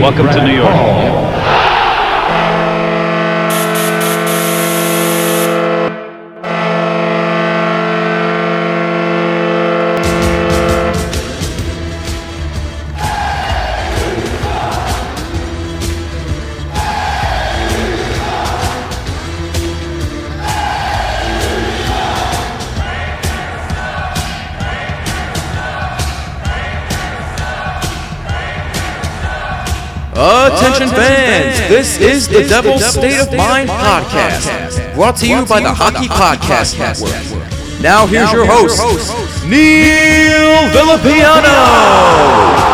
Welcome to New York. Attention fans, this is the Devil's State of Mind podcast, brought to you by the Hockey Podcast Network. Now here's your host, Neil Villapiano.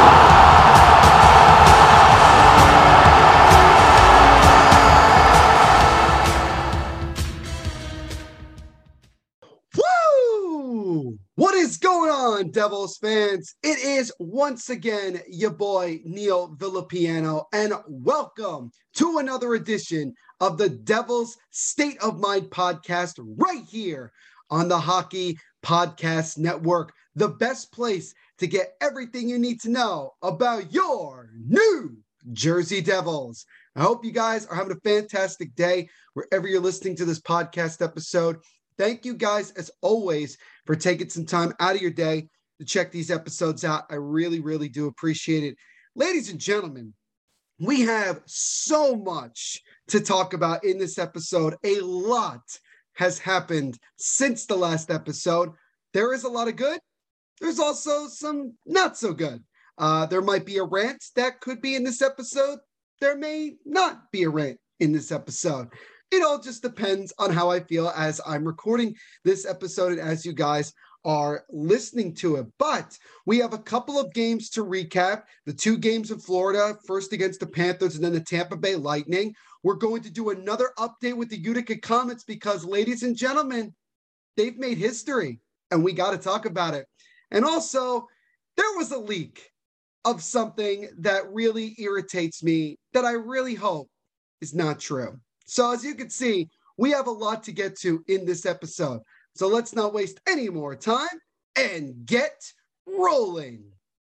What is going on, Devils fans? It is once again your boy Neil Villapiano, and welcome to another edition of the Devils State of Mind podcast right here on the Hockey Podcast Network, the best place to get everything you need to know about your New Jersey Devils. I hope you guys are having a fantastic day wherever you're listening to this podcast episode. Thank you guys, as always, for taking some time out of your day to check these episodes out. I really, really do appreciate it. Ladies and gentlemen, we have so much to talk about in this episode. A lot has happened since the last episode. There is a lot of good. There's also some not so good. There might be a rant that could be in this episode. There may not be a rant in this episode. It all just depends on how I feel as I'm recording this episode and as you guys are listening to it. But we have a couple of games to recap. The two games in Florida, first against the Panthers and then the Tampa Bay Lightning. We're going to do another update with the Utica Comets because, ladies and gentlemen, they've made history and we got to talk about it. And also, there was a leak of something that really irritates me that I really hope is not true. So as you can see, we have a lot to get to in this episode. So let's not waste any more time and get rolling.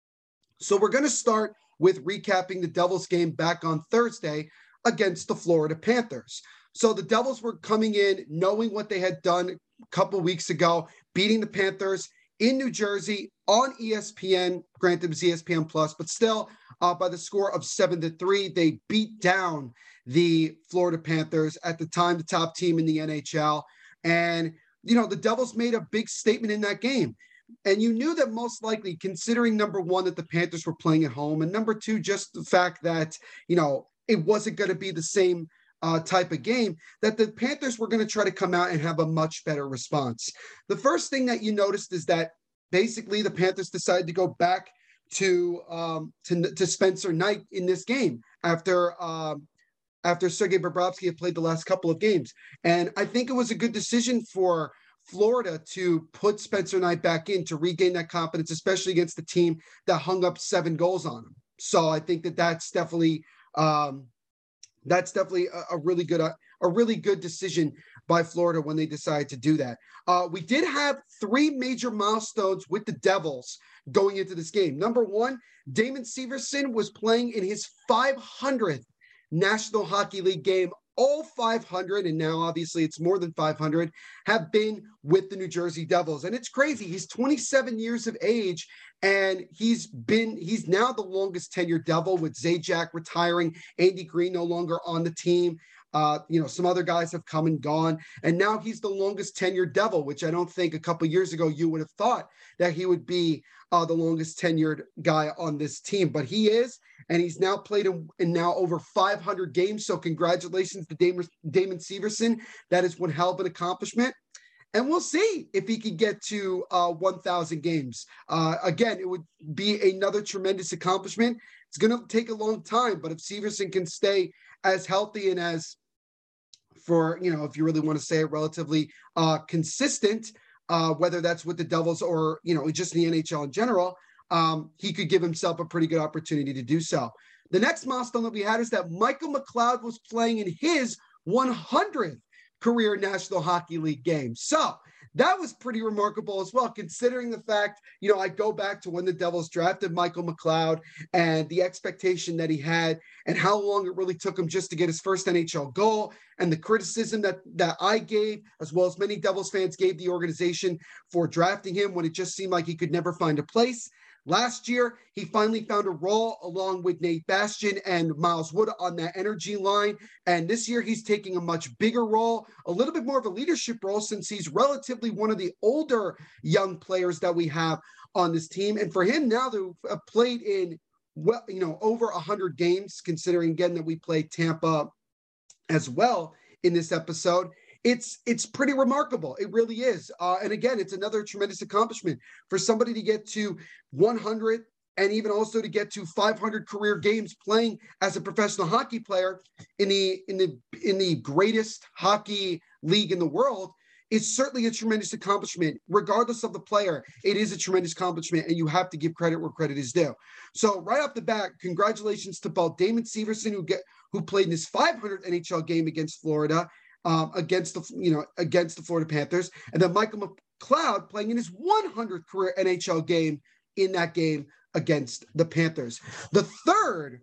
So we're going to start with recapping the Devils game back on Thursday against the Florida Panthers. So the Devils were coming in knowing what they had done a couple weeks ago, beating the Panthers in New Jersey on ESPN. Granted, it was ESPN Plus, but still by the score of 7-3, they beat down the Florida Panthers, at the time the top team in the NHL. And, you know, the Devils made a big statement in that game. And you knew that most likely, considering number one, that the Panthers were playing at home, and number two, just the fact that, you know, it wasn't going to be the same type of game, that the Panthers were going to try to come out and have a much better response. The first thing that you noticed is that basically the Panthers decided to go back to Spencer Knight in this game after Sergei Bobrovsky had played the last couple of games. And I think it was a good decision for Florida to put Spencer Knight back in to regain that confidence, especially against the team that hung up 7 goals on him. So I think that that's definitely a really good decision by Florida when they decided to do that. We did have 3 major milestones with the Devils going into this game. Number one, Damon Severson was playing in his 500th National Hockey League game. All 500, and now obviously it's more than 500, have been with the New Jersey Devils. And it's crazy. He's 27 years of age, and he's now the longest tenured Devil, with Zajac retiring, Andy Green no longer on the team. Some other guys have come and gone, and now he's the longest tenured Devil, which I don't think a couple years ago you would have thought that he would be the longest tenured guy on this team, but he is, and he's now played in now over 500 games. So congratulations to Damon Severson. That is one hell of an accomplishment. And we'll see if he can get to 1,000 games. Again, it would be another tremendous accomplishment. It's going to take a long time, but if Severson can stay as healthy and as, if you really want to say it, relatively consistent, whether that's with the Devils or, just in the NHL in general, he could give himself a pretty good opportunity to do so. The next milestone that we had is that Michael McLeod was playing in his 100th career National Hockey League game. So that was pretty remarkable as well, considering the fact, I go back to when the Devils drafted Michael McLeod and the expectation that he had and how long it really took him just to get his first NHL goal, and the criticism that I gave, as well as many Devils fans gave the organization for drafting him when it just seemed like he could never find a place. Last year, he finally found a role along with Nate Bastian and Miles Wood on that energy line. And this year, he's taking a much bigger role, a little bit more of a leadership role, since he's relatively one of the older young players that we have on this team. And for him now to have played in, over 100 games, considering again that we played Tampa as well in this episode, it's pretty remarkable. It really is. And again, it's another tremendous accomplishment for somebody to get to 100 and even also to get to 500 career games playing as a professional hockey player in the greatest hockey league in the world. Is certainly a tremendous accomplishment. Regardless of the player, it is a tremendous accomplishment, and you have to give credit where credit is due. So right off the bat, congratulations to both Damon Severson, who played in his 500th NHL game against Florida, against the Florida Panthers, and then Michael McLeod playing in his 100th career NHL game in that game against the Panthers. The third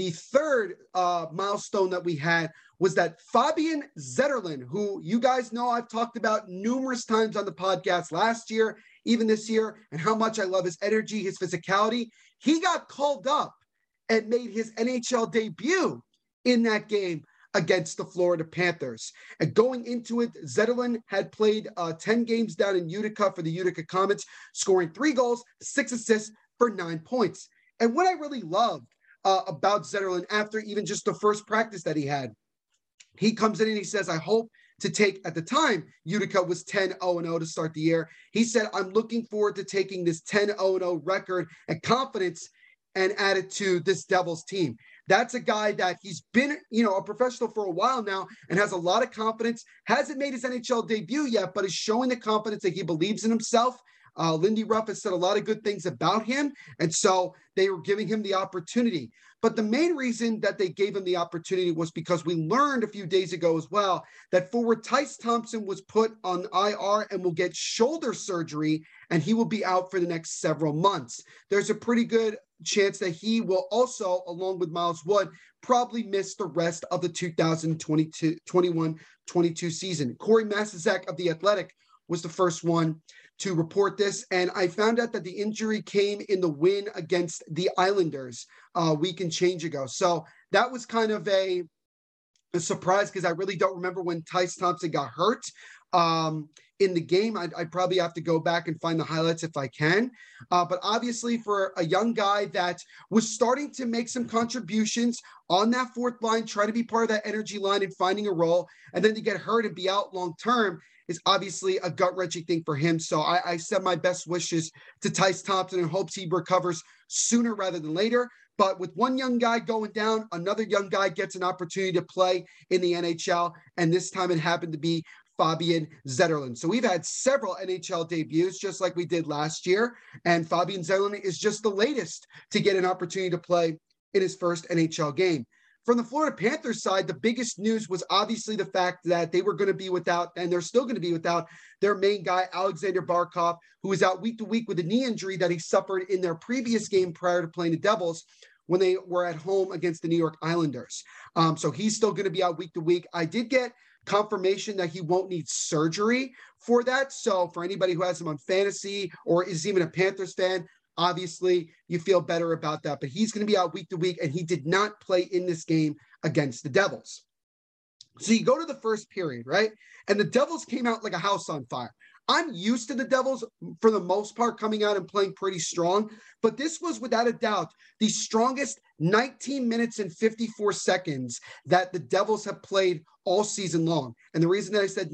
milestone that we had was that Fabian Zetterlund, who you guys know I've talked about numerous times on the podcast last year, even this year, and how much I love his energy, his physicality. He got called up and made his NHL debut in that game against the Florida Panthers. And going into it, Zetterlund had played 10 games down in Utica for the Utica Comets, scoring 3 goals, 6 assists for 9 points. And what I really loved about Zetterlund after even just the first practice that he had, he comes in and he says, I hope to take, at the time, Utica was 10-0-0 to start the year. He said, I'm looking forward to taking this 10-0-0 record and confidence and add it to this Devils team. That's a guy that he's been, a professional for a while now and has a lot of confidence, hasn't made his NHL debut yet, but is showing the confidence that he believes in himself. Lindy Ruff has said a lot of good things about him, and so they were giving him the opportunity. But the main reason that they gave him the opportunity was because we learned a few days ago as well that forward Tyce Thompson was put on IR and will get shoulder surgery, and he will be out for the next several months. There's a pretty good chance that he will also, along with Miles Wood, probably miss the rest of the 2021-22 season. Corey Masizek of The Athletic was the first one to report this, and I found out that the injury came in the win against the Islanders a week and change ago. So that was kind of a surprise, because I really don't remember when Tyce Thompson got hurt in the game. I'd probably have to go back and find the highlights if I can. But obviously for a young guy that was starting to make some contributions on that fourth line, try to be part of that energy line and finding a role, and then to get hurt and be out long-term is obviously a gut-wrenching thing for him. So I send my best wishes to Tyce Thompson and hopes he recovers sooner rather than later. But with one young guy going down, another young guy gets an opportunity to play in the NHL, and this time it happened to be Fabian Zetterlund. So we've had several NHL debuts, just like we did last year, and Fabian Zetterlund is just the latest to get an opportunity to play in his first NHL game. From the Florida Panthers side, the biggest news was obviously the fact that they were going to be without, and they're still going to be without, their main guy, Alexander Barkov, who is out week to week with a knee injury that he suffered in their previous game prior to playing the Devils when they were at home against the New York Islanders. So he's still going to be out week to week. I did get confirmation that he won't need surgery for that. So for anybody who has him on fantasy or is even a Panthers fan, obviously you feel better about that. But he's going to be out week to week, and he did not play in this game against the Devils. So you go to the first period, right? And the Devils came out like a house on fire. I'm used to the Devils, for the most part, coming out and playing pretty strong. But this was, without a doubt, the strongest 19 minutes and 54 seconds that the Devils have played all season long. And the reason that I said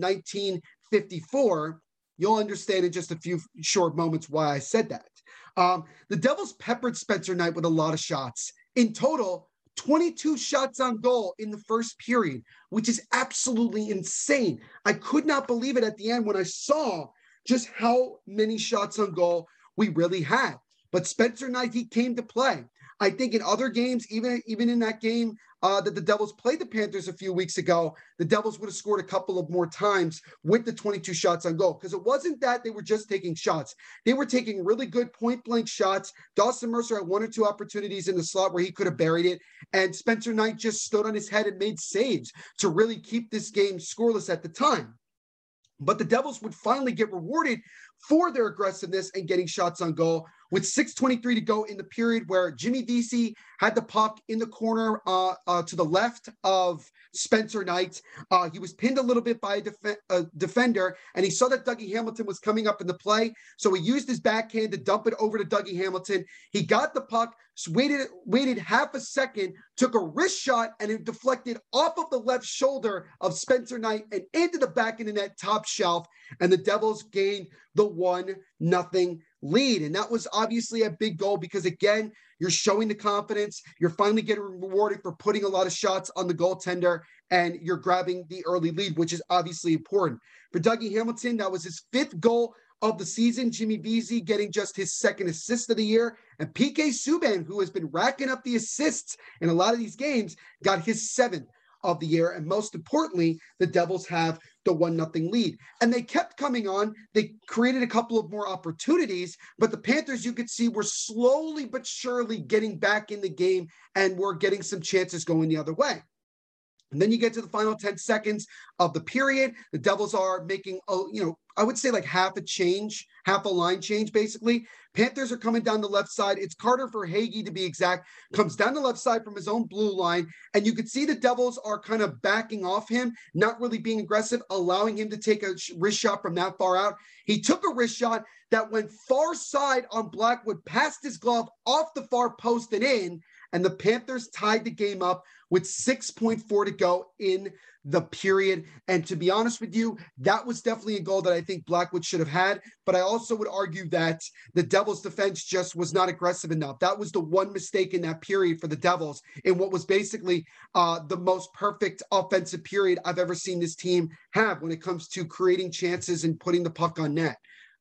1954, you'll understand in just a few short moments why I said that. The Devils peppered Spencer Knight with a lot of shots. In total, 22 shots on goal in the first period, which is absolutely insane. I could not believe it at the end when I saw just how many shots on goal we really had. But Spencer Knight, he came to play. I think in other games, even in that game that the Devils played the Panthers a few weeks ago, the Devils would have scored a couple of more times with the 22 shots on goal, because it wasn't that they were just taking shots. They were taking really good point-blank shots. Dawson Mercer had one or two opportunities in the slot where he could have buried it, and Spencer Knight just stood on his head and made saves to really keep this game scoreless at the time. But the Devils would finally get rewarded for their aggressiveness and getting shots on goal with 6:23 to go in the period, where Jimmy Vesey had the puck in the corner to the left of Spencer Knight. He was pinned a little bit by a defender, and he saw that Dougie Hamilton was coming up in the play. So he used his backhand to dump it over to Dougie Hamilton. He got the puck, waited half a second, took a wrist shot, and it deflected off of the left shoulder of Spencer Knight and into the back of the net top shelf. And the Devils gained the 1-0 lead. And that was obviously a big goal because, again, you're showing the confidence. You're finally getting rewarded for putting a lot of shots on the goaltender, and you're grabbing the early lead, which is obviously important. For Dougie Hamilton, that was his 5th goal of the season. Jimmy Vesey getting just his 2nd assist of the year. And PK Subban, who has been racking up the assists in a lot of these games, got his 7th of the year. And most importantly, the Devils have the 1-0 lead. And they kept coming on. They created a couple of more opportunities, but the Panthers, you could see, were slowly but surely getting back in the game and were getting some chances going the other way. And then you get to the final 10 seconds of the period. The Devils are making, I would say like half a line change, basically. Panthers are coming down the left side. It's Carter Verhaeghe, to be exact, comes down the left side from his own blue line. And you can see the Devils are kind of backing off him, not really being aggressive, allowing him to take a wrist shot from that far out. He took a wrist shot that went far side on Blackwood, past his glove, off the far post and in. And the Panthers tied the game up with 6.4 to go in the period. And to be honest with you, that was definitely a goal that I think Blackwood should have had. But I also would argue that the Devils' defense just was not aggressive enough. That was the one mistake in that period for the Devils in what was basically the most perfect offensive period I've ever seen this team have when it comes to creating chances and putting the puck on net.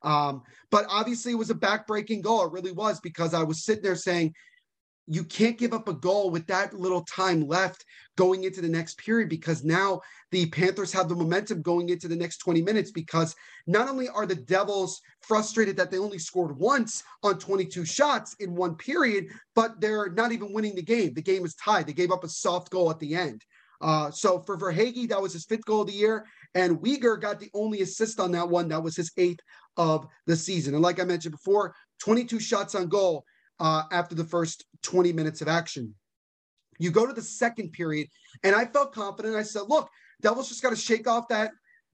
But obviously it was a backbreaking goal. It really was, because I was sitting there saying, you can't give up a goal with that little time left going into the next period, because now the Panthers have the momentum going into the next 20 minutes, because not only are the Devils frustrated that they only scored once on 22 shots in one period, but they're not even winning the game. The game is tied. They gave up a soft goal at the end. So for Verhaeghe, that was his 5th goal of the year, and Weegar got the only assist on that one. That was his 8th of the season. And like I mentioned before, 22 shots on goal after the first 20 minutes of action. You go to the second period, and I felt confident. I said, look, Devils just got to shake off that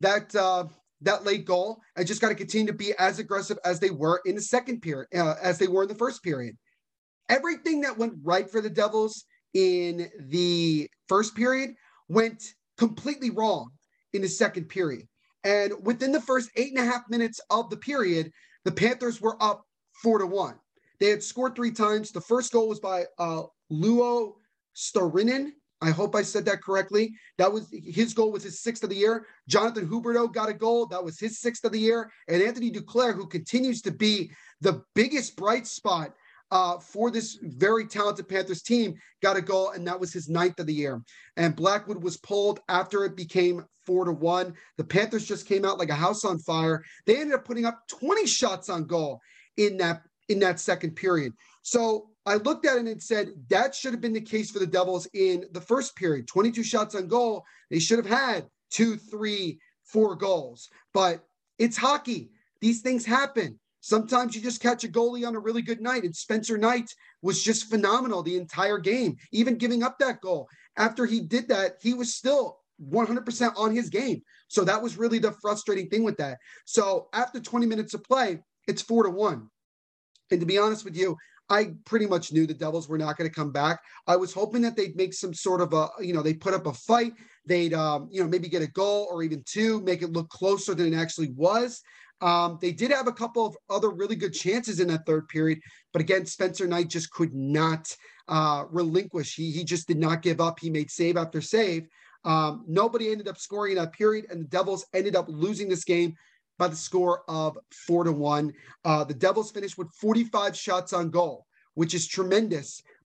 late goal and just got to continue to be as aggressive as they were in the second period, as they were in the first period. Everything that went right for the Devils in the first period went completely wrong in the second period. And within the first 8.5 minutes of the period, the Panthers were up 4-1. They had scored 3 times. The first goal was by Luo Storinen. I hope I said that correctly. That was his goal, was his 6th of the year. Jonathan Huberdeau got a goal. That was his 6th of the year. And Anthony Duclair, who continues to be the biggest bright spot for this very talented Panthers team, got a goal, and that was his 9th of the year. And Blackwood was pulled after it became 4-1. The Panthers just came out like a house on fire. They ended up putting up 20 shots on goal in that second period. So I looked at it and said, that should have been the case for the Devils in the first period. 22 shots on goal. They should have had 2, 3, 4 goals. But it's hockey. These things happen. Sometimes you just catch a goalie on a really good night, and Spencer Knight was just phenomenal the entire game, even giving up that goal. After he did that, he was still 100% on his game. So that was really the frustrating thing with that. So after 20 minutes of play, it's 4-1. And to be honest with you, I pretty much knew the Devils were not going to come back. I was hoping that they'd make some sort of they put up a fight. They'd, maybe get a goal or even 2, make it look closer than it actually was. They did have a couple of other really good chances in that third period. But again, Spencer Knight just could not relinquish. He just did not give up. He made save after save. Nobody ended up scoring in that period, and the Devils ended up losing this game by the score of 4-1. The Devils finished with 45 shots on goal, which is tremendous.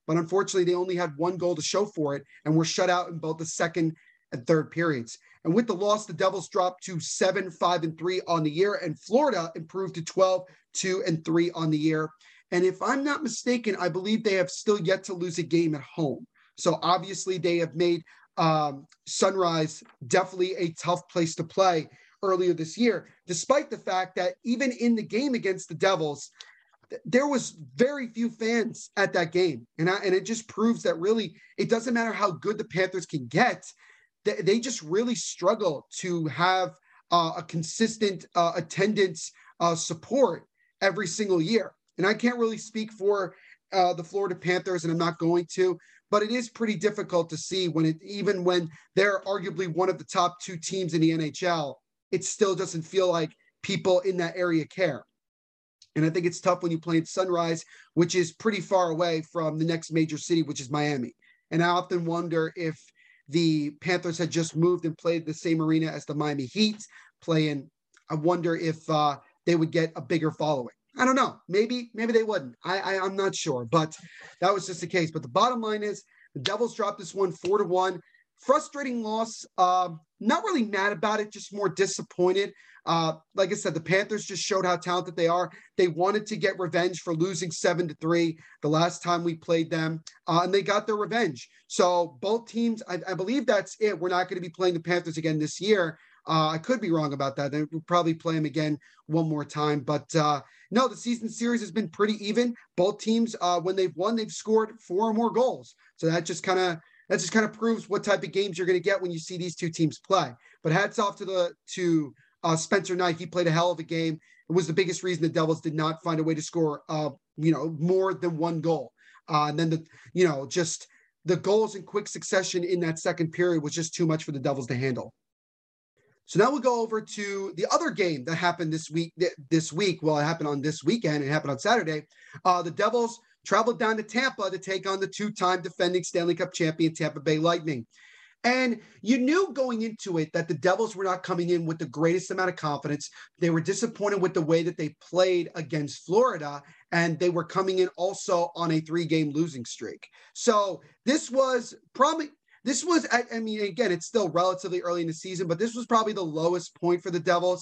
but unfortunately they only had one goal to show for it and were shut out in both the second and third periods. And with the loss, the Devils dropped to 7-5-3 on the year, and Florida improved to 12-2-3 on the year. And if I'm not mistaken, I believe they have still yet to lose a game at home. So obviously they have made Sunrise definitely a tough place to play earlier this year, despite the fact that even in the game against the Devils, there was very few fans at that game. And it just proves that really it doesn't matter how good the Panthers can get. They just really struggle to have a consistent attendance support every single year. And I can't really speak for the Florida Panthers, and I'm not going to, but it is pretty difficult to see even when they're arguably one of the top two teams in the NHL, it still doesn't feel like people in that area care. And I think it's tough when you play at Sunrise, which is pretty far away from the next major city, which is Miami. And I often wonder if the Panthers had just moved and played the same arena as the Miami Heat playing. I wonder if they would get a bigger following. I don't know. Maybe they wouldn't. I'm not sure, but that was just the case. But the bottom line is the Devils dropped this one 4-1. Frustrating loss. Not really mad about it, just more disappointed. Like I said, the Panthers just showed how talented they are. They wanted to get revenge for losing 7-3 the last time we played them, and they got their revenge. So both teams, I believe that's it. We're not going to be playing the Panthers again this year. I could be wrong about that. We'll probably play them again one more time. But no, the season series has been pretty even. Both teams, when they've won, they've scored 4 or more goals. So that just kind of proves what type of games you're going to get when you see these two teams play. But hats off to Spencer Knight. He played a hell of a game. It was the biggest reason the Devils did not find a way to score, more than one goal. And then just the goals in quick succession in that second period was just too much for the Devils to handle. So now we'll go over to the other game that happened this week. Well, it happened on this weekend. It happened on Saturday. The Devils traveled down to Tampa to take on the two-time defending Stanley Cup champion Tampa Bay Lightning. And you knew going into it that the Devils were not coming in with the greatest amount of confidence. They were disappointed with the way that they played against Florida, and they were coming in also on a 3-game losing streak. So this was, I mean, again, it's still relatively early in the season, but this was probably the lowest point for the Devils.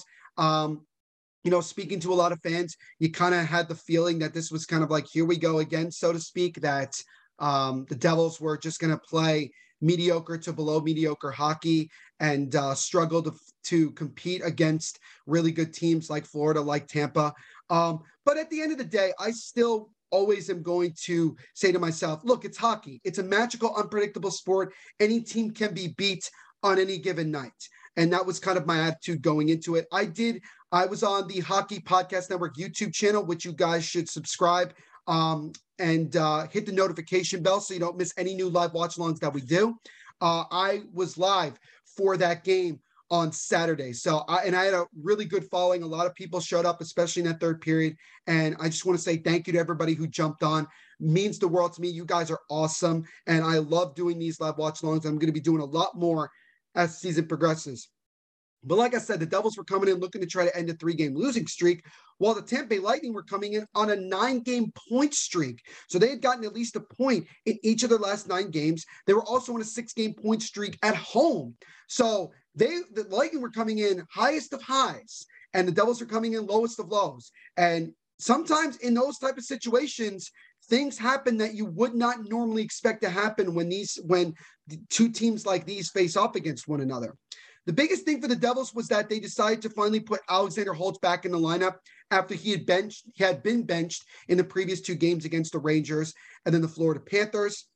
Speaking to a lot of fans, you kind of had the feeling that this was kind of like, here we go again, so to speak, that the Devils were just going to play mediocre to below mediocre hockey and struggle to compete against really good teams like Florida, like Tampa. But at the end of the day, I still always am going to say to myself, look, it's hockey. It's a magical, unpredictable sport. Any team can be beat on any given night. And that was kind of my attitude going into it. I was on the Hockey Podcast Network YouTube channel, which you guys should subscribe and hit the notification bell so you don't miss any new live watch-alongs that we do. I was live for that game on Saturday. So I had a really good following. A lot of people showed up, especially in that third period. And I just want to say thank you to everybody who jumped on. It means the world to me. You guys are awesome. And I love doing these live watch-alongs. I'm going to be doing a lot more as the season progresses. But like I said, the Devils were coming in looking to try to end a 3-game losing streak, while the Tampa Bay Lightning were coming in on a 9-game point streak. So they had gotten at least a point in each of their last 9 games. They were also on a 6-game point streak at home. So the Lightning were coming in highest of highs, and the Devils were coming in lowest of lows. And sometimes in those type of situations, things happen that you would not normally expect to happen when two teams like these face off against one another. The biggest thing for the Devils was that they decided to finally put Alexander Holtz back in the lineup after he had been benched in the previous 2 games against the Rangers and then the Florida Panthers.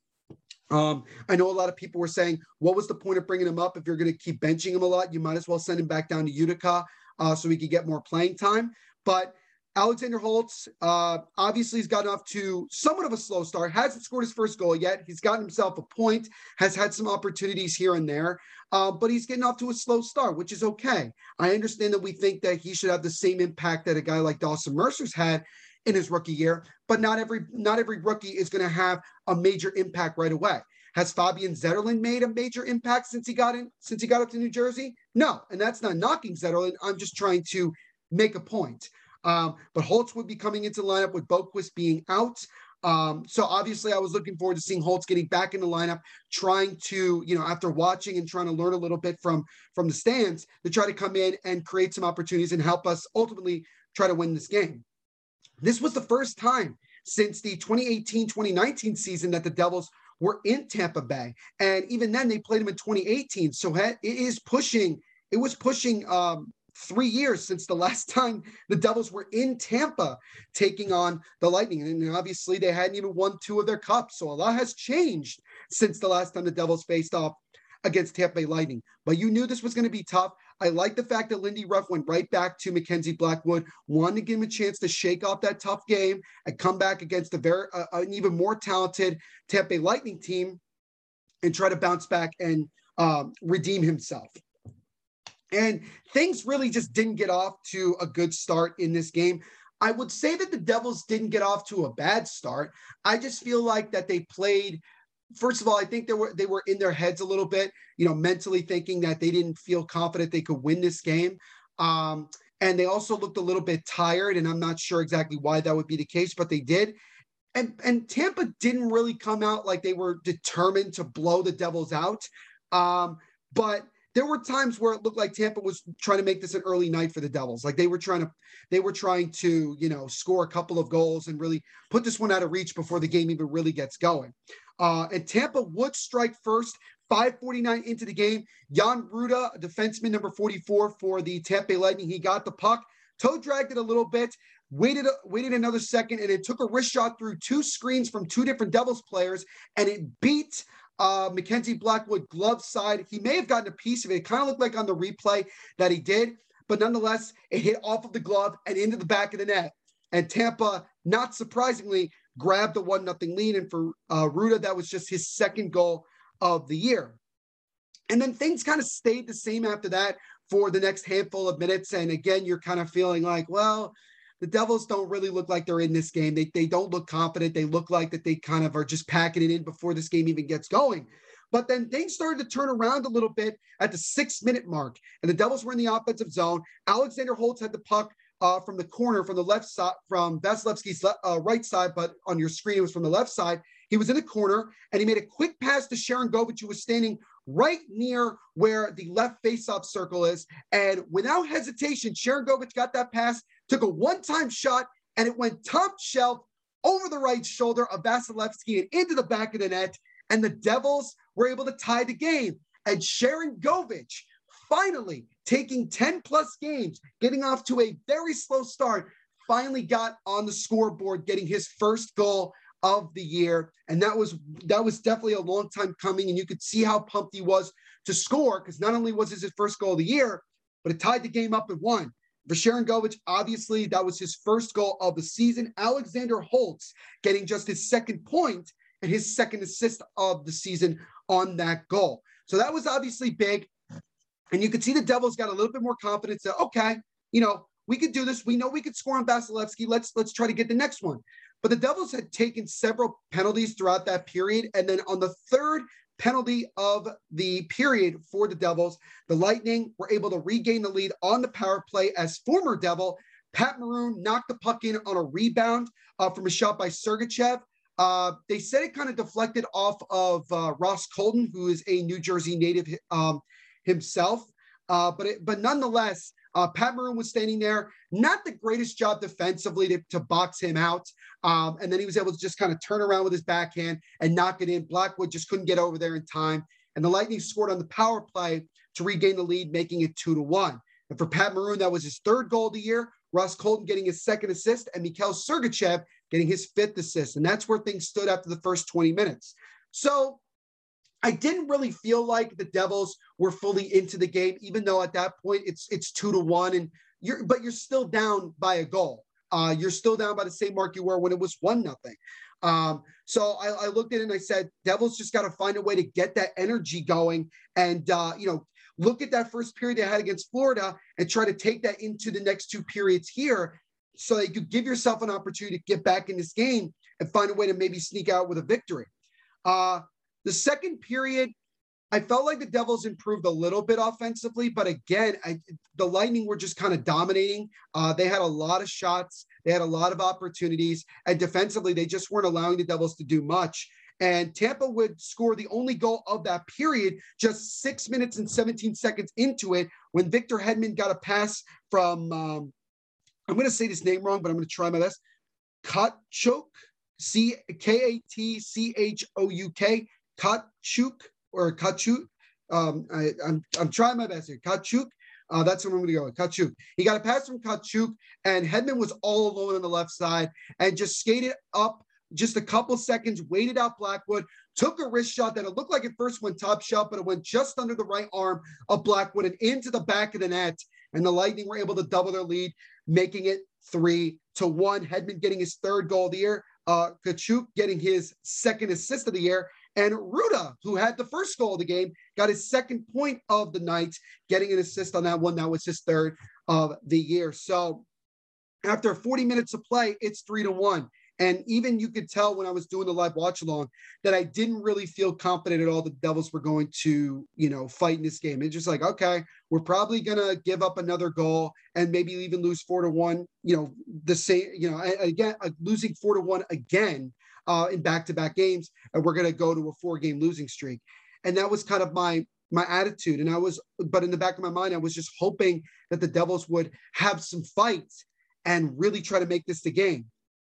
I know a lot of people were saying, what was the point of bringing him up? If you're going to keep benching him a lot, you might as well send him back down to Utica so he could get more playing time. But Alexander Holtz, obviously he's gotten off to somewhat of a slow start, hasn't scored his first goal yet. He's gotten himself a point, has had some opportunities here and there, but he's getting off to a slow start, which is okay. I understand that we think that he should have the same impact that a guy like Dawson Mercer's had in his rookie year, but not every rookie is going to have a major impact right away. Has Fabian Zetterlund made a major impact since he got up to New Jersey? No, and that's not knocking Zetterlund. I'm just trying to make a point. But Holtz would be coming into the lineup with Boquist being out. So obviously I was looking forward to seeing Holtz getting back in the lineup, trying to, after watching and trying to learn a little bit from the stands, to try to come in and create some opportunities and help us ultimately try to win this game. This was the first time since the 2018-2019 season that the Devils were in Tampa Bay. And even then they played them in 2018. So it was pushing 3 years since the last time the Devils were in Tampa taking on the Lightning. And obviously they hadn't even won 2 of their cups. So a lot has changed since the last time the Devils faced off against Tampa Bay Lightning. But you knew this was going to be tough. I like the fact that Lindy Ruff went right back to Mackenzie Blackwood, wanted to give him a chance to shake off that tough game and come back against an even more talented Tampa Bay Lightning team and try to bounce back and redeem himself. And things really just didn't get off to a good start in this game. I would say that the Devils didn't get off to a bad start. I just feel like that they played. First of all, I think they were in their heads a little bit, mentally thinking that they didn't feel confident they could win this game. And they also looked a little bit tired, and I'm not sure exactly why that would be the case, but they did. And Tampa didn't really come out like they were determined to blow the Devils out. But there were times where it looked like Tampa was trying to make this an early night for the Devils. Like they were trying to, score a couple of goals and really put this one out of reach before the game even really gets going. And Tampa would strike first, 5:49 into the game. Jan Ruda, defenseman number 44 for the Tampa Bay Lightning, he got the puck, toe dragged it a little bit, waited another second, and it took a wrist shot through 2 screens from 2 different Devils players, and it beat Mackenzie Blackwood glove side. He may have gotten a piece of it. It kind of looked like on the replay that he did, but nonetheless, it hit off of the glove and into the back of the net. And Tampa, not surprisingly, grabbed the 1-0 lead. And for Ruda, that was just his second goal of the year. And then things kind of stayed the same after that for the next handful of minutes. And again, you're kind of feeling like, well, the Devils don't really look like they're in this game. They don't look confident. They look like that they kind of are just packing it in before this game even gets going. But then things started to turn around a little bit at the 6-minute mark, and the Devils were in the offensive zone. Alexander Holtz had the puck from the corner, from the left side, from Vasilevsky's right side, but on your screen, it was from the left side. He was in the corner, and he made a quick pass to Sharangovich, who was standing right near where the left faceoff circle is. And without hesitation, Sharangovich got that pass, took a one-time shot, and it went top shelf over the right shoulder of Vasilevsky and into the back of the net. And the Devils were able to tie the game. And Sharangovich, finally taking 10-plus games, getting off to a very slow start, finally got on the scoreboard, getting his first goal of the year. And that was definitely a long time coming. And you could see how pumped he was to score, because not only was this his first goal of the year, but it tied the game up at 1. For Sharangovich, obviously, that was his first goal of the season. Alexander Holtz getting just his second point and his second assist of the season on that goal. So that was obviously big. And you could see the Devils got a little bit more confidence that, okay, we could do this. We know we could score on Vasilevsky. Let's try to get the next one. But the Devils had taken several penalties throughout that period. And then on the third penalty of the period for the Devils, the Lightning were able to regain the lead on the power play as former Devil Pat Maroon knocked the puck in on a rebound from a shot by Sergachev. They said it kind of deflected off of Ross Colton, who is a New Jersey native himself. But nonetheless, Pat Maroon was standing there, not the greatest job defensively to box him out. And then he was able to just kind of turn around with his backhand and knock it in. Blackwood just couldn't get over there in time. And the Lightning scored on the power play to regain the lead, making it 2-1. And for Pat Maroon, that was his third goal of the year. Ross Colton getting his second assist, and Mikhail Sergachev getting his fifth assist. And that's where things stood after the first 20 minutes. So I didn't really feel like the Devils were fully into the game, even though at that point it's 2-1, and you're still down by a goal. You're still down by the same mark you were when it was 1-0. So I looked at it and I said, Devils just got to find a way to get that energy going and, look at that first period they had against Florida and try to take that into the next 2 periods here so that you give yourself an opportunity to get back in this game and find a way to maybe sneak out with a victory. The second period, I felt like the Devils improved a little bit offensively, but again, the Lightning were just kind of dominating. They had a lot of shots. They had a lot of opportunities. And defensively, they just weren't allowing the Devils to do much. And Tampa would score the only goal of that period just 6 minutes and 17 seconds into it when Victor Hedman got a pass from, I'm going to say this name wrong, but I'm going to try my best. Tkachuk, Katchouk, Tkachuk. Or Tkachuk. I'm trying my best here. Tkachuk. That's what I'm going to go with. Tkachuk. He got a pass from Tkachuk, and Hedman was all alone on the left side and just skated up just a couple seconds, waited out Blackwood, took a wrist shot that it looked like it first went top shelf, but it went just under the right arm of Blackwood and into the back of the net. And the Lightning were able to double their lead, making it 3-1. Hedman getting his third goal of the year. Tkachuk getting his second assist of the year. And Ruda, who had the first goal of the game, got his second point of the night, getting an assist on that one. That was his third of the year. So after 40 minutes of play, it's 3-1. And even you could tell when I was doing the live watch along that I didn't really feel confident at all the Devils were going to, fight in this game. It's just like, okay, we're probably going to give up another goal and maybe even lose 4-1, the same, again, losing 4-1 again. In back-to-back games, and we're going to go to a 4-game losing streak. And that was kind of my attitude. But in the back of my mind, I was just hoping that the Devils would have some fights and really try to make this the game.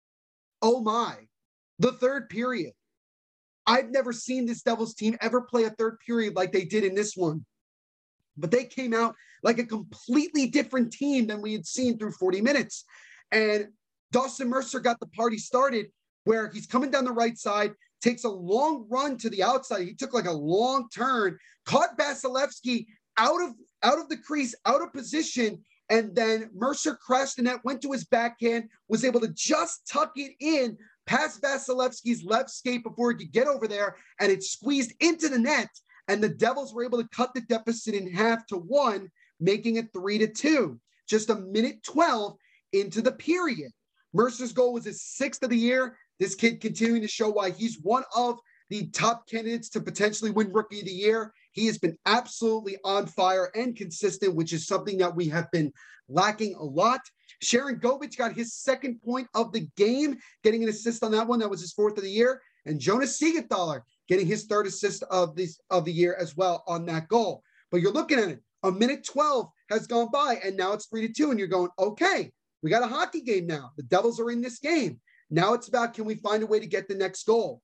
Oh my, the third period. I've never seen this Devils team ever play a third period like they did in this one. But they came out like a completely different team than we had seen through 40 minutes. And Dawson Mercer got the party started where he's coming down the right side, takes a long run to the outside. He took like a long turn, caught Vasilevsky out of the crease, out of position, and then Mercer crashed the net, went to his backhand, was able to just tuck it in past Vasilevsky's left skate before he could get over there, and it squeezed into the net, and the Devils were able to cut the deficit in half to 1, making it 3-2, just a minute 12 into the period. Mercer's goal was his 6th of the year. This kid continuing to show why he's one of the top candidates to potentially win Rookie of the Year. He has been absolutely on fire and consistent, which is something that we have been lacking a lot. Sharon Govich got his second point of the game, getting an assist on that one. That was his 4th of the year. And Jonas Siegenthaler getting his 3rd assist of the year as well on that goal. But you're looking at it, a minute 12 has gone by, and now it's 3-2, and you're going, okay, we got a hockey game now. The Devils are in this game. Now it's about, can we find a way to get the next goal?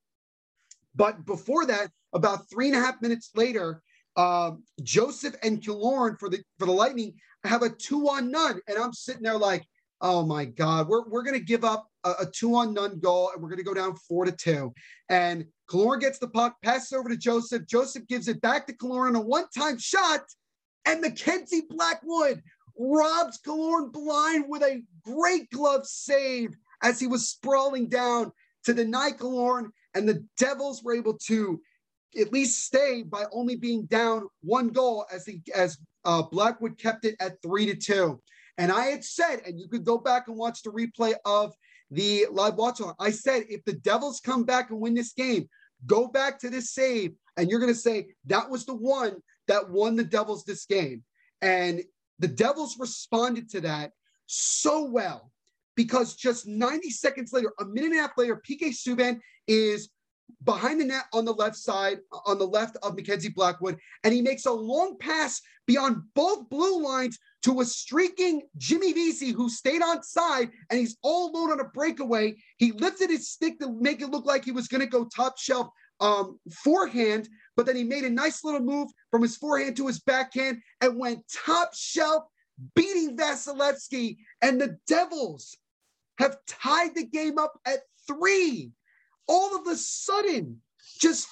But before that, about 3.5 minutes later, Joseph and Killorn for the Lightning have a 2-on-none. And I'm sitting there like, oh my God, we're going to give up a 2-on-none goal, and we're going to go down 4-2. And Killorn gets the puck, passes over to Joseph. Joseph gives it back to Killorn on a one-time shot, and Mackenzie Blackwood robs Killorn blind with a great glove save as he was sprawling down to deny Killorn, and the Devils were able to at least stay by only being down 1 goal as Blackwood kept it at 3-2. And I had said, and you could go back and watch the replay of the live watch on, I said, if the Devils come back and win this game, go back to this save, and you're going to say that was the one that won the Devils this game. And the Devils responded to that so well, because just 90 seconds later, a minute and a half later, PK Subban is behind the net on the left side, on the left of Mackenzie Blackwood, and he makes a long pass beyond both blue lines to a streaking Jimmy Vesey who stayed on side, and he's all alone on a breakaway. He lifted his stick to make it look like he was going to go top shelf forehand, but then he made a nice little move from his forehand to his backhand and went top shelf, beating Vasilevsky, and the Devils have tied the game up at 3. All of a sudden, just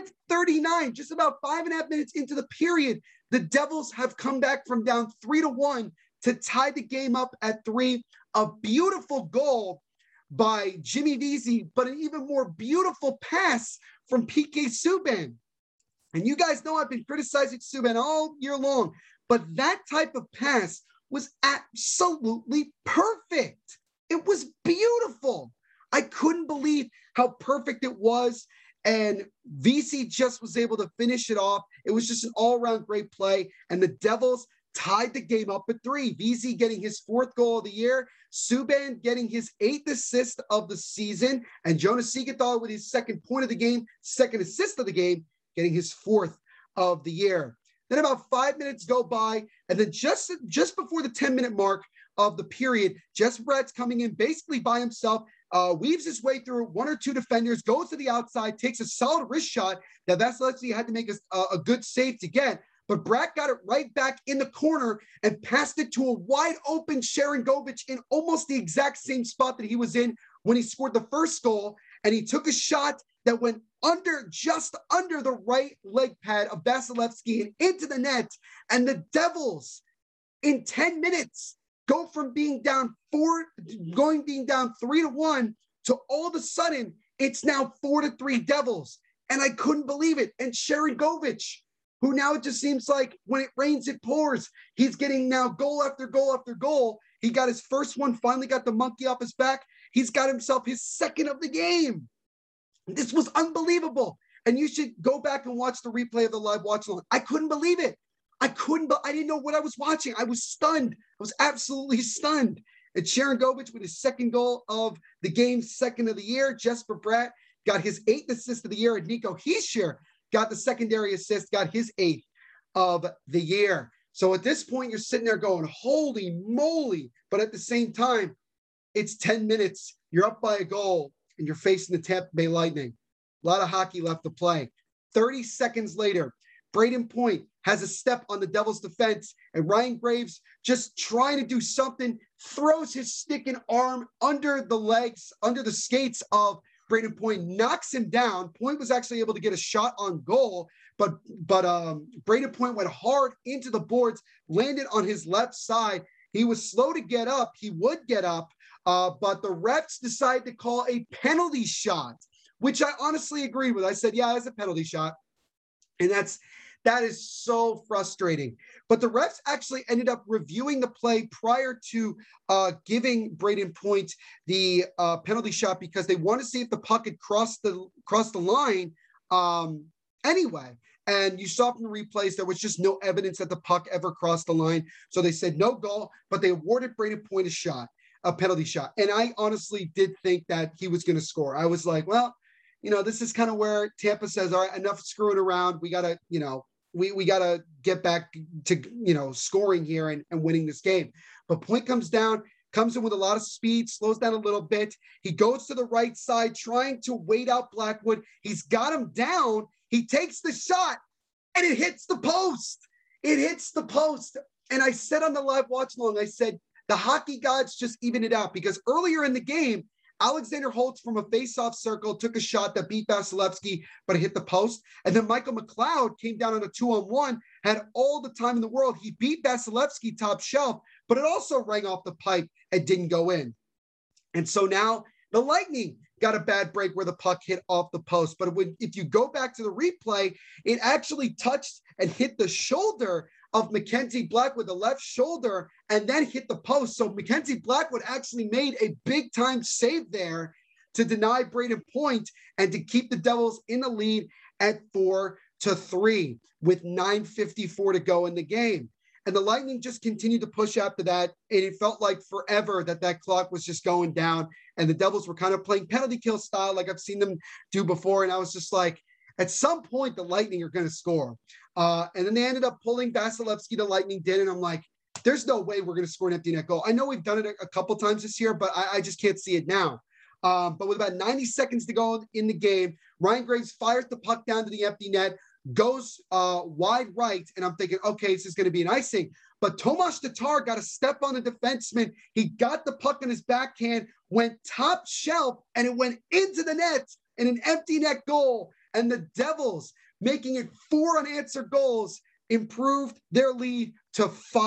5:39, just about 5.5 minutes into the period, the Devils have come back from down 3-1 to tie the game up at 3. A beautiful goal by Jimmy Vesey, but an even more beautiful pass from PK Subban. And you guys know I've been criticizing Subban all year long, but that type of pass was absolutely perfect. It was beautiful. I couldn't believe how perfect it was. and VC just was able to finish it off. It was just an all-around great play, and the Devils tied the game up at 3. VC getting his 4th goal of the year, Subban getting his 8th assist of the season, and Jonas Siegenthaler with his 2nd point of the game, 2nd assist of the game, getting his 4th of the year. Then about 5 minutes go by, and then just before the 10-minute mark of the period, Jesper Bratt's coming in basically by himself, weaves his way through 1 or 2 defenders, goes to the outside, takes a solid wrist shot that Vasilevsky had to make a good save to get. But Bratt got it right back in the corner and passed it to a wide open Sharangovich in almost the exact same spot that he was in when he scored the first goal. And he took a shot that went just under the right leg pad of Vasilevsky and into the net. And the Devils in 10 minutes go from being down 3-1 to all of a sudden it's now 4-3 Devils. And I couldn't believe it. And Sharangovich, who now it just seems like when it rains, it pours. He's getting now goal after goal after goal. He got his first one, finally got the monkey off his back. He's got himself his 2nd of the game. This was unbelievable. And you should go back and watch the replay of the live watch along. I couldn't believe it. I didn't know what I was watching. I was stunned. I was absolutely stunned. And Sharangovich with his 2nd goal of the game, 2nd of the year. Jesper Bratt got his 8th assist of the year. And Nico Hischier got the secondary assist, got his 8th of the year. So at this point, you're sitting there going, holy moly. But at the same time, it's 10 minutes. You're up by a goal, and you're facing the Tampa Bay Lightning. A lot of hockey left to play. 30 seconds later, Braden Point has a step on the Devils' defense, and Ryan Graves, just trying to do something, throws his stick and arm under the legs, under the skates of Braden Point, knocks him down. Point was actually able to get a shot on goal, but Braden Point went hard into the boards, landed on his left side. He was slow to get up. He would get up, but the refs decided to call a penalty shot, which I honestly agreed with. I said, yeah, it's a penalty shot. And that is so frustrating. But the refs actually ended up reviewing the play prior to giving Braden Point the penalty shot because they want to see if the puck had crossed the line anyway. And you saw from the replays, there was just no evidence that the puck ever crossed the line. So they said no goal, but they awarded Braden Point a penalty shot. And I honestly did think that he was going to score. I was like, well, this is kind of where Tampa says, all right, enough screwing around. We got to, we got to get back to, scoring here and winning this game. But Point comes in with a lot of speed, slows down a little bit. He goes to the right side, trying to wait out Blackwood. He's got him down. He takes the shot and it hits the post. It hits the post. And I said on the live watch along, I said, the hockey gods just even it out because earlier in the game, Alexander Holtz from a face-off circle took a shot that beat Vasilevsky, but it hit the post. And then Michael McLeod came down on a 2-on-1, had all the time in the world. He beat Vasilevsky top shelf, but it also rang off the pipe and didn't go in. And so now the Lightning got a bad break where the puck hit off the post. But if you go back to the replay, it actually touched and hit the shoulder of Mackenzie Blackwood, the left shoulder, and then hit the post. So Mackenzie Blackwood actually made a big-time save there to deny Braden Point and to keep the Devils in the lead at 4-3 with 9:54 to go in the game. And the Lightning just continued to push after that, and it felt like forever that clock was just going down, and the Devils were kind of playing penalty kill style like I've seen them do before, and I was just like, at some point, the Lightning are going to score. And then they ended up pulling Vasilevsky, the Lightning did, and I'm like, there's no way we're going to score an empty net goal. I know we've done it a couple times this year, but I just can't see it now. But with about 90 seconds to go in the game, Ryan Graves fires the puck down to the empty net, goes wide right, and I'm thinking, okay, this is going to be an icing. But Tomas Tatar got a step on the defenseman. He got the puck in his backhand, went top shelf, and it went into the net in an empty net goal. And the Devils, making it 4 unanswered goals, improved their lead to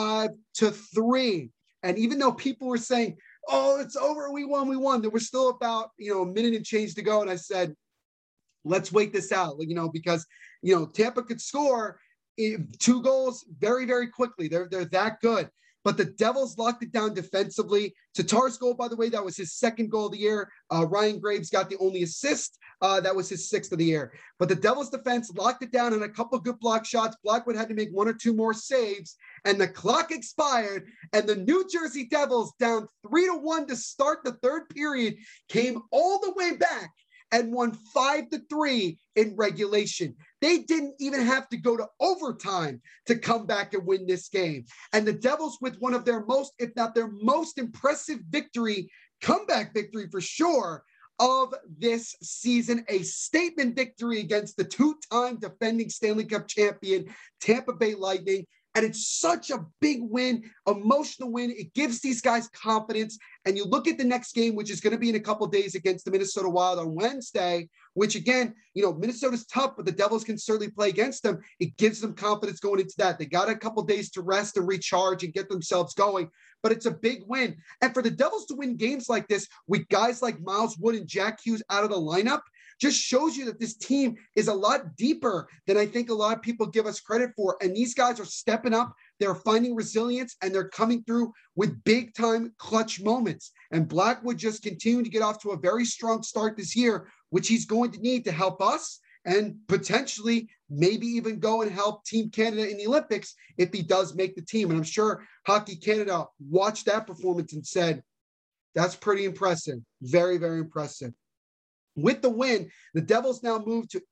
5-3. And even though people were saying, oh, it's over, we won, there was still about, a minute and change to go. And I said, let's wait this out, because, Tampa could score 2 goals very, very quickly. They're that good. but the Devils locked it down defensively. Tatar's goal, by the way, that was his second goal of the year. Ryan Graves got the only assist. That was his sixth of the year. But the Devils defense locked it down on a couple good block shots. Blackwood had to make one or two more saves, and the clock expired, and the New Jersey Devils, down 3-1 to start the third period, came all the way back and won 5-3 in regulation. They didn't even have to go to overtime to come back and win this game. And the Devils, with one of their most, if not their most impressive victory, comeback victory for sure, of this season, a statement victory against the two-time defending Stanley Cup champion Tampa Bay Lightning. And it's such a big win, emotional win. It gives these guys confidence. And you look at the next game, which is going to be in a couple of days against the Minnesota Wild on Wednesday, which again, Minnesota's tough, but the Devils can certainly play against them. It gives them confidence going into that. They got a couple of days to rest and recharge and get themselves going, but it's a big win. And for the Devils to win games like this with guys like Miles Wood and Jack Hughes out of the lineup, just shows you that this team is a lot deeper than I think a lot of people give us credit for. And these guys are stepping up. They're finding resilience, and they're coming through with big-time clutch moments. And Blackwood just continuing to get off to a very strong start this year, which he's going to need to help us and potentially maybe even go and help Team Canada in the Olympics if he does make the team. And I'm sure Hockey Canada watched that performance and said, that's pretty impressive. Very, very impressive. With the win, the Devils now move to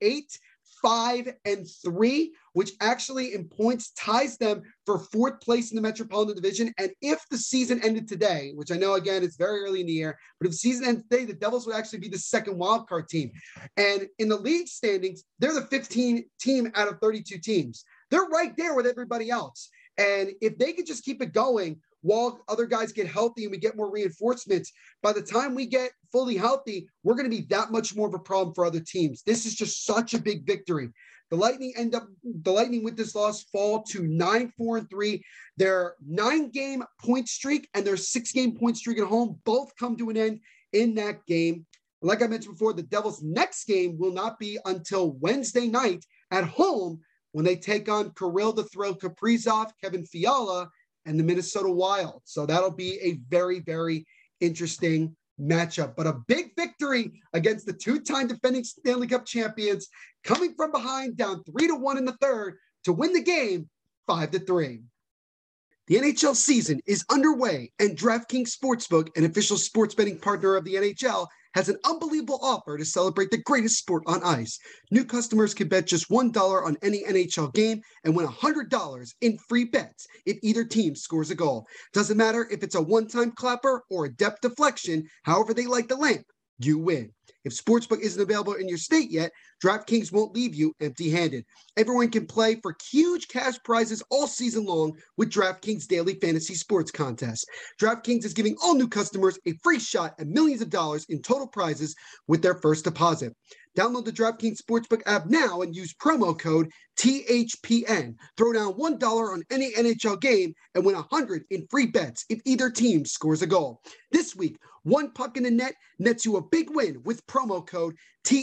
8-5-3, which actually in points ties them for fourth place in the Metropolitan Division. And if the season ended today, which I know, again, it's very early in the year, but if the season ended today, the Devils would actually be the second wildcard team. And in the league standings, they're the 15th team out of 32 teams. They're right there with everybody else. And if they could just keep it going while other guys get healthy and we get more reinforcements, by the time we get fully healthy, we're going to be that much more of a problem for other teams. This is just such a big victory. The Lightning with this loss fall to 9-4-3. Their 9-game point streak and their 6-game point streak at home both come to an end in that game. Like I mentioned before, the Devils' next game will not be until Wednesday night at home when they take on Kirill the Thrill Kaprizov, Kevin Fiala, and the Minnesota Wild. So that'll be a very, very interesting matchup. But a big victory against the two-time defending Stanley Cup champions, coming from behind, down 3-1 in the third, to win the game 5-3. The NHL season is underway, and DraftKings Sportsbook, an official sports betting partner of the NHL, has an unbelievable offer to celebrate the greatest sport on ice. New customers can bet just $1 on any NHL game and win $100 in free bets if either team scores a goal. Doesn't matter if it's a one-time clapper or a depth deflection, however they light the lamp, you win. If Sportsbook isn't available in your state yet, DraftKings won't leave you empty-handed. Everyone can play for huge cash prizes all season long with DraftKings Daily Fantasy Sports Contest. DraftKings is giving all new customers a free shot at millions of dollars in total prizes with their first deposit. Download the DraftKings Sportsbook app now and use promo code THPN. Throw down $1 on any NHL game and win $100 in free bets if either team scores a goal. This week, one puck in the net nets you a big win with promo code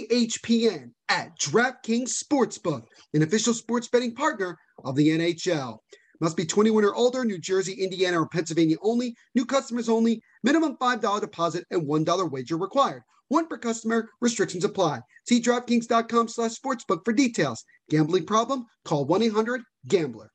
THPN at DraftKings Sportsbook, an official sports betting partner of the NHL. Must be 21 or older, New Jersey, Indiana, or Pennsylvania only. New customers only. Minimum $5 deposit and $1 wager required. One per customer. Restrictions apply. See DraftKings.com/sportsbook for details. Gambling problem? Call 1-800-GAMBLER.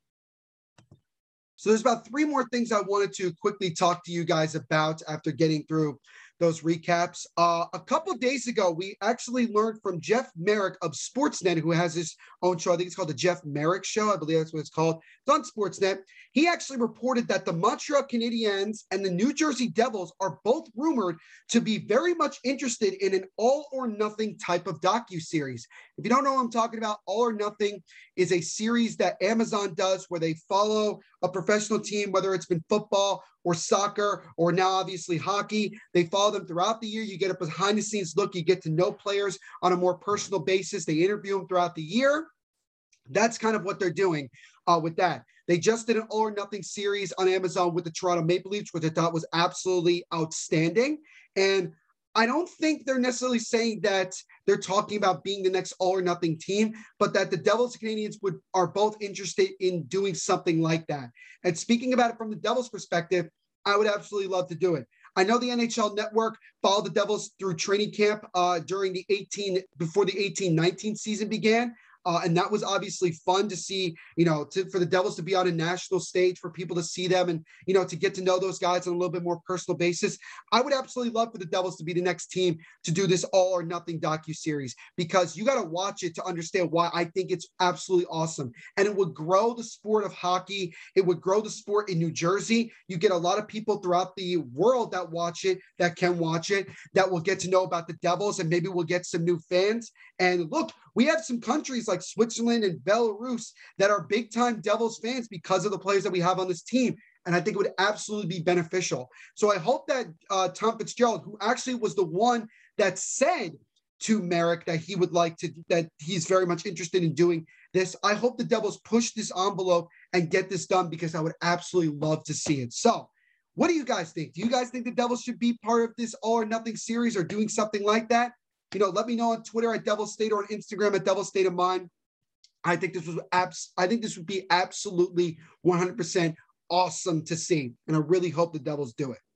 So there's about 3 more things I wanted to quickly talk to you guys about after getting through those recaps. A couple of days ago, we actually learned from Jeff Merrick of Sportsnet, who has his own show. I think it's called the Jeff Merrick Show. I believe that's what it's called. It's on Sportsnet. He actually reported that the Montreal Canadiens and the New Jersey Devils are both rumored to be very much interested in an all or nothing type of docuseries. If you don't know what I'm talking about, All or Nothing is a series that Amazon does where they follow a professional team, whether it's been football or soccer, or now obviously hockey. They follow them throughout the year. You get a behind the scenes look. You get to know players on a more personal basis. They interview them throughout the year. That's kind of what they're doing with that. They just did an All or Nothing series on Amazon with the Toronto Maple Leafs, which I thought was absolutely outstanding. And I don't think they're necessarily saying that they're talking about being the next all or nothing team, but that the Devils and Canadians are both interested in doing something like that. And speaking about it from the Devils' perspective, I would absolutely love to do it. I know the NHL Network followed the Devils through training camp before the 18-19 season began. And that was obviously fun to see, for the Devils to be on a national stage, for people to see them and, to get to know those guys on a little bit more personal basis. I would absolutely love for the Devils to be the next team to do this all or nothing docuseries, because you got to watch it to understand why I think it's absolutely awesome. And it would grow the sport of hockey. It would grow the sport in New Jersey. You get a lot of people throughout the world that watch it, that can watch it, that will get to know about the Devils, and maybe we'll get some new fans. And look, we have some countries like Switzerland and Belarus that are big-time Devils fans because of the players that we have on this team. And I think it would absolutely be beneficial. So I hope that Tom Fitzgerald, who actually was the one that said to Merrick that he would like to, that he's very much interested in doing this, I hope the Devils push this envelope and get this done, because I would absolutely love to see it. So what do you guys think? Do you guys think the Devils should be part of this all or nothing series or doing something like that? Let me know on Twitter at Devil State or on Instagram at Devil State of Mind. I think this would be absolutely 100% awesome to see, and I really hope the Devils do it.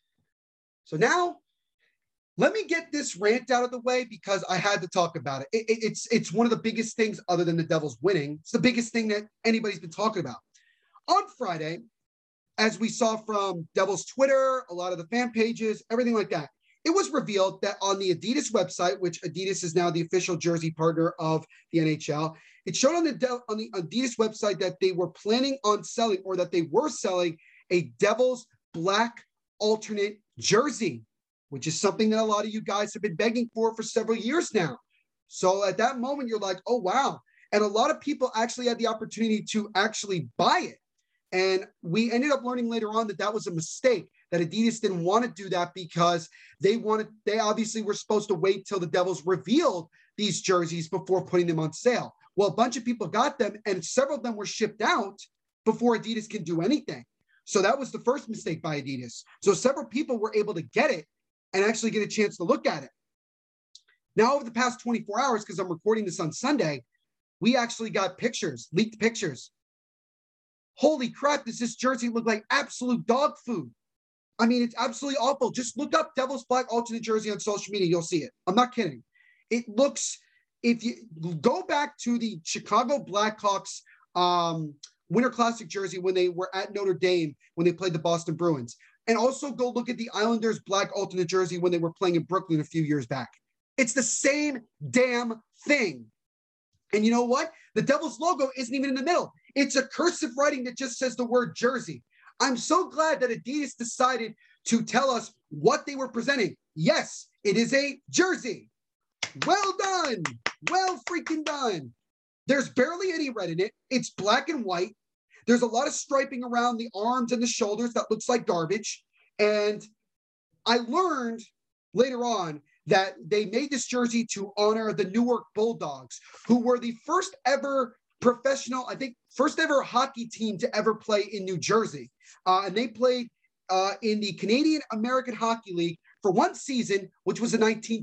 So now, let me get this rant out of the way, because I had to talk about it. It's one of the biggest things other than the Devils winning. It's the biggest thing that anybody's been talking about. On Friday, as we saw from Devils Twitter, a lot of the fan pages, everything like that, it was revealed that on the Adidas website, which Adidas is now the official jersey partner of the NHL, it showed on the Adidas website that they were planning on selling, or that they were selling, a Devils black alternate jersey, which is something that a lot of you guys have been begging for several years now. So at that moment, you're like, oh, wow. And a lot of people actually had the opportunity to actually buy it. And we ended up learning later on that was a mistake, that Adidas didn't want to do that, because they obviously were supposed to wait till the Devils revealed these jerseys before putting them on sale. Well, a bunch of people got them, and several of them were shipped out before Adidas can do anything. So that was the first mistake by Adidas. So several people were able to get it and actually get a chance to look at it. Now, over the past 24 hours, because I'm recording this on Sunday, we actually got pictures, leaked pictures. Holy crap, does this jersey look like absolute dog food? I mean, it's absolutely awful. Just look up Devils Black alternate jersey on social media. You'll see it. I'm not kidding. It looks, if you go back to the Chicago Blackhawks Winter Classic jersey when they were at Notre Dame, when they played the Boston Bruins, and also go look at the Islanders Black alternate jersey when they were playing in Brooklyn a few years back. It's the same damn thing. And you know what? The Devils logo isn't even in the middle. It's a cursive writing that just says the word jersey. I'm so glad that Adidas decided to tell us what they were presenting. Yes, it is a jersey. Well done. Well freaking done. There's barely any red in it. It's black and white. There's a lot of striping around the arms and the shoulders that looks like garbage. And I learned later on that they made this jersey to honor the Newark Bulldogs, who were the first ever professional, first ever hockey team to ever play in New Jersey. And they played in the Canadian American Hockey League for one season, which was the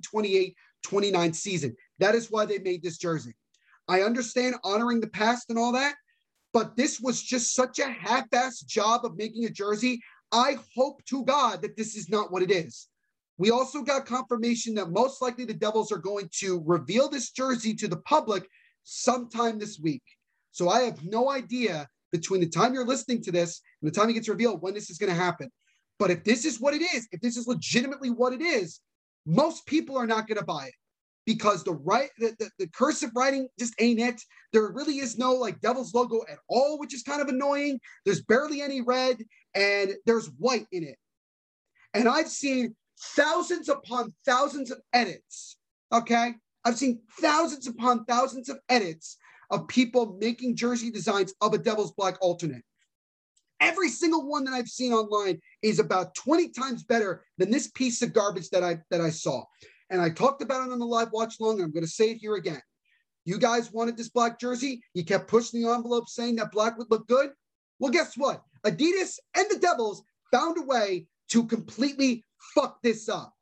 1928-29 season. That is why they made this jersey. I understand honoring the past and all that, but this was just such a half-assed job of making a jersey. I hope to God that this is not what it is. We also got confirmation that most likely the Devils are going to reveal this jersey to the public sometime this week. So I have no idea between the time you're listening to this and the time it gets revealed when this is going to happen. But if this is what it is, if this is legitimately what it is, most people are not going to buy it, because the cursive writing just ain't it. There really is no like Devils logo at all, which is kind of annoying. There's barely any red, and there's white in it. And I've seen thousands upon thousands of edits, okay? I've seen thousands upon thousands of edits of people making jersey designs of a Devils Black alternate. Every single one that I've seen online is about 20 times better than this piece of garbage that I saw. And I talked about it on the live watch long, and I'm going to say it here again. You guys wanted this black jersey. You kept pushing the envelope saying that black would look good. Well, guess what? Adidas and the Devils found a way to completely fuck this up.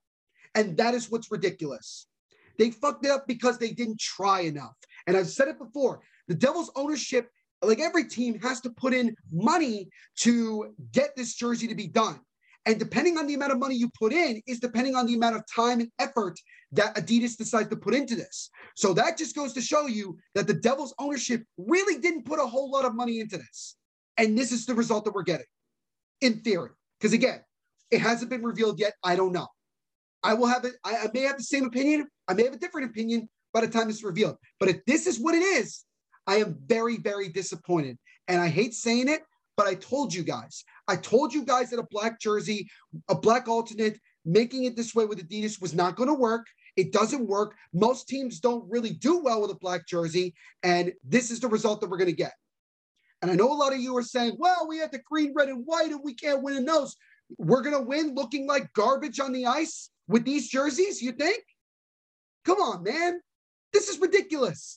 And that is what's ridiculous. They fucked it up because they didn't try enough. And I've said it before, the Devils ownership, like every team, has to put in money to get this jersey to be done. And depending on the amount of money you put in is depending on the amount of time and effort that Adidas decides to put into this. So that just goes to show you that the Devils ownership really didn't put a whole lot of money into this. And this is the result that we're getting, in theory. Because again, it hasn't been revealed yet. I don't know. I may have the same opinion. I may have a different opinion by the time it's revealed. But if this is what it is, I am very, very disappointed. And I hate saying it, but I told you guys that a black jersey, a black alternate, making it this way with Adidas was not going to work. It doesn't work. Most teams don't really do well with a black jersey. And this is the result that we're going to get. And I know a lot of you are saying, well, we had the green, red, and white, and we can't win in those. We're going to win looking like garbage on the ice with these jerseys, you think? Come on, man. This is ridiculous.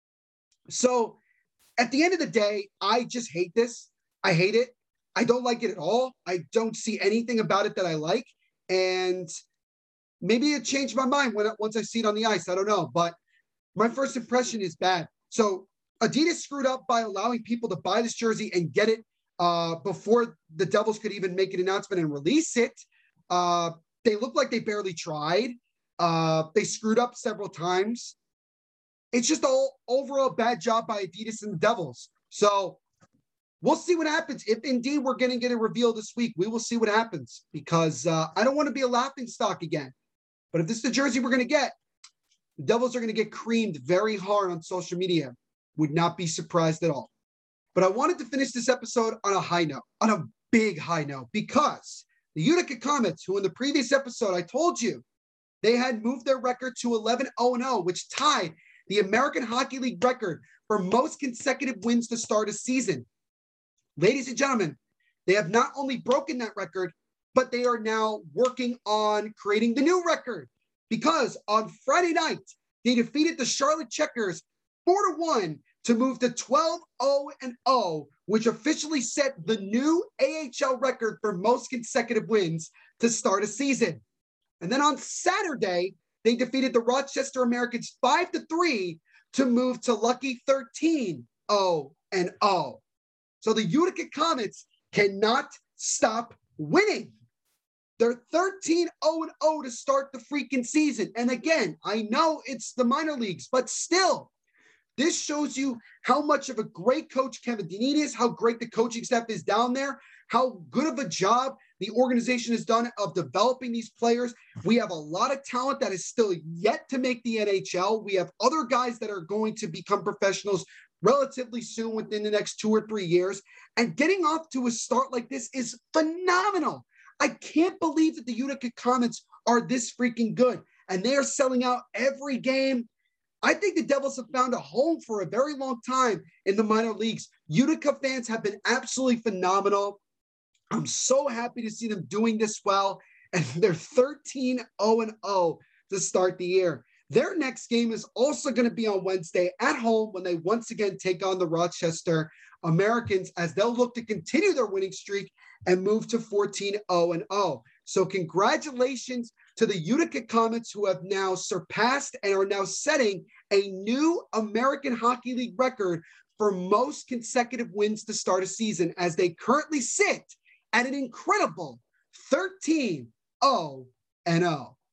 So at the end of the day, I just hate this. I hate it. I don't like it at all. I don't see anything about it that I like. And maybe it changed my mind once I see it on the ice. I don't know. But my first impression is bad. So Adidas screwed up by allowing people to buy this jersey and get it before the Devils could even make an announcement and release it. They looked like they barely tried. They screwed up several times. It's just an overall bad job by Adidas and the Devils. So we'll see what happens. If indeed we're going to get a reveal this week, we will see what happens, because I don't want to be a laughing stock again. But if this is the jersey we're going to get, the Devils are going to get creamed very hard on social media. Would not be surprised at all. But I wanted to finish this episode on a high note, on a big high note, because the Utica Comets, who in the previous episode I told you they had moved their record to 11-0-0, which tied the American Hockey League record for most consecutive wins to start a season. Ladies and gentlemen, they have not only broken that record, but they are now working on creating the new record, because on Friday night, they defeated the Charlotte Checkers 4-1 to move to 12-0-0, which officially set the new AHL record for most consecutive wins to start a season. And then on Saturday, they defeated the Rochester Americans 5-3 to move to lucky 13-0-0. So the Utica Comets cannot stop winning. They're 13-0-0 to start the freaking season. And again, I know it's the minor leagues, but still, this shows you how much of a great coach Kevin Dineen is, how great the coaching staff is down there, how good of a job the organization has done of developing these players. We have a lot of talent that is still yet to make the NHL. We have other guys that are going to become professionals relatively soon, within the next 2 or 3 years. And getting off to a start like this is phenomenal. I can't believe that the Utica Comets are this freaking good, and they are selling out every game. I think the Devils have found a home for a very long time in the minor leagues. Utica fans have been absolutely phenomenal. I'm so happy to see them doing this well. And they're 13-0-0 to start the year. Their next game is also going to be on Wednesday at home, when they once again take on the Rochester Americans, as they'll look to continue their winning streak and move to 14-0-0. So congratulations to the Utica Comets, who have now surpassed and are now setting a new American Hockey League record for most consecutive wins to start a season, as they currently sit at an incredible 13-0-0.